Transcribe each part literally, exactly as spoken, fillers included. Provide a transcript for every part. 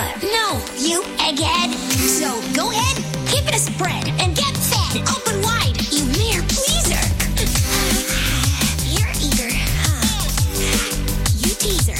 No, you egghead. So go ahead, give it a spread, and get fat. Open wide, you mere pleaser. You're eager, huh? You teaser.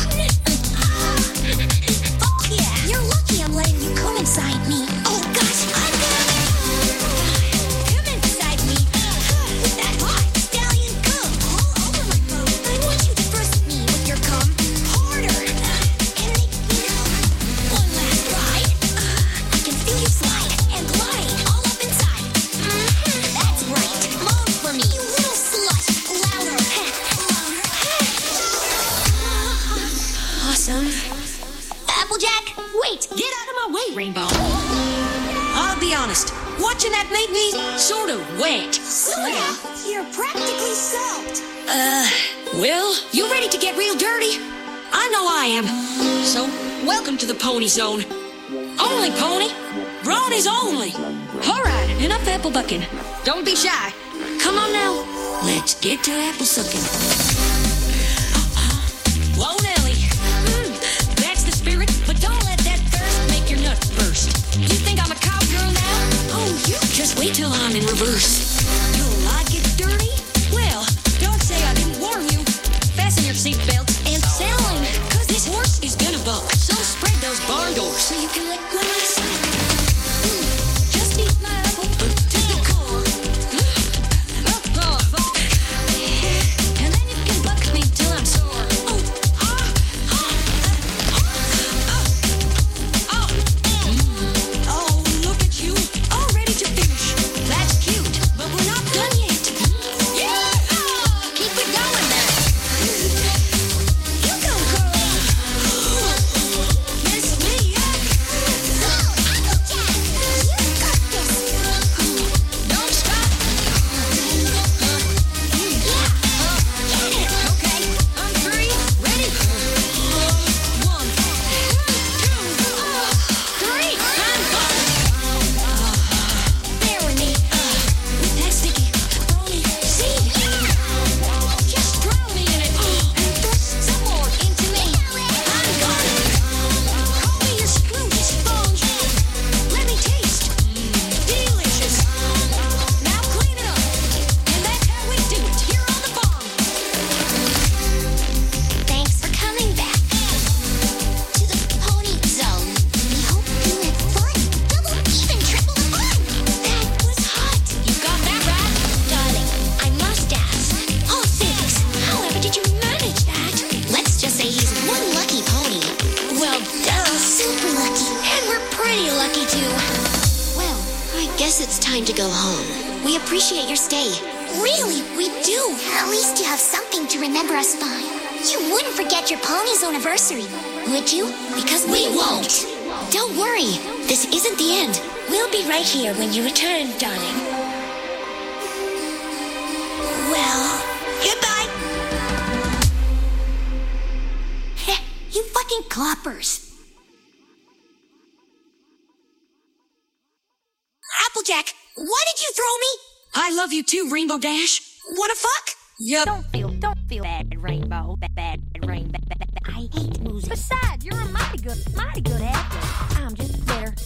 Oh yeah, you're lucky I'm letting you come inside me. Oh gosh, I'm coming. Come inside me. With that hot stallion cum all over my phone. I want you to first me with your cum harder. And make me know. One last ride. I can feel you slide and glide all up inside. Mm-hmm. That's right. Moan for me, you little slut. Louder. Louder. Awesome. Applejack, wait. Get out of my way, Rainbow. I'll be honest. Watching that made me sort of wet. Sorta. You're practically soaked. Uh, well, you ready to get real dirty? I know I am. So, welcome to the Pony Zone. Only pony. Bronies only. All right, enough apple bucking. Don't be shy. Come on now. Let's get to apple sucking. Whoa, Nelly. Mm, that's the spirit, but don't let that thirst make your nuts burst. You think I'm a cowgirl now? Oh, you just wait till I'm in reverse. You like it dirty? Well, don't say I didn't warn you. Fasten your seatbelts and settle in, cause this horse is gonna buck. So spread those barn doors so you can let go of my side. Mm, just eat my apple to the core. Mm. Oh, oh, fuck. And then you can buck me till I'm sore. Oh, ah, ah, ah, ah, mm. Oh, look at you, all ready to finish. That's cute, but we're not done yet. Yeah, keep it going there. You go, girl. Mess me up. Applejack, you got this. Don't stop. Yeah, get it. Okay, on three, ready? One, two, three, and Bear with me. that's sticky. Brony, see? Just drown me in it. And thrust some more into me. I'm gone. Call me your Scrooge sponge. Let me taste. Delicious. Now clean it up. And that's how we do it here on the farm. Thanks for coming back to the Pony Zone. We hope you had fun. Double, even triple the fun. That was hot. You got that right? Darling, I must ask. Oh, thanks. However did you manage that? Let's just say he's one lucky pony. Well, duh. Super lucky. And we're pretty lucky, too. Well, I guess it's time to go home. We appreciate your stay. Really, we do. At least you have something to remember us by. You wouldn't forget your pony's anniversary, would you? Because we, won't. Don't worry. This isn't the end. We'll be right here when you return, darling. Well, goodbye. Heh, you fucking cloppers. Applejack, why did you throw me? I love you too, Rainbow Dash. Wanna fuck? Yup. Don't feel, don't feel bad, Rainbow. Bad, bad, rain, bad, bad, bad. I hate music. Besides, you're a mighty good, mighty good actor. I'm just bitter.